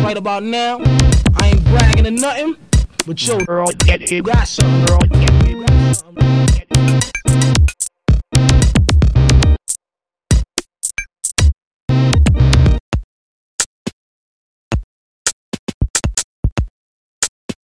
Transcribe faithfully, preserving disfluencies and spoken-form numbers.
right about now, I ain't bragging or nothing, but yo, girl, get it, got something, girl, get it, got something.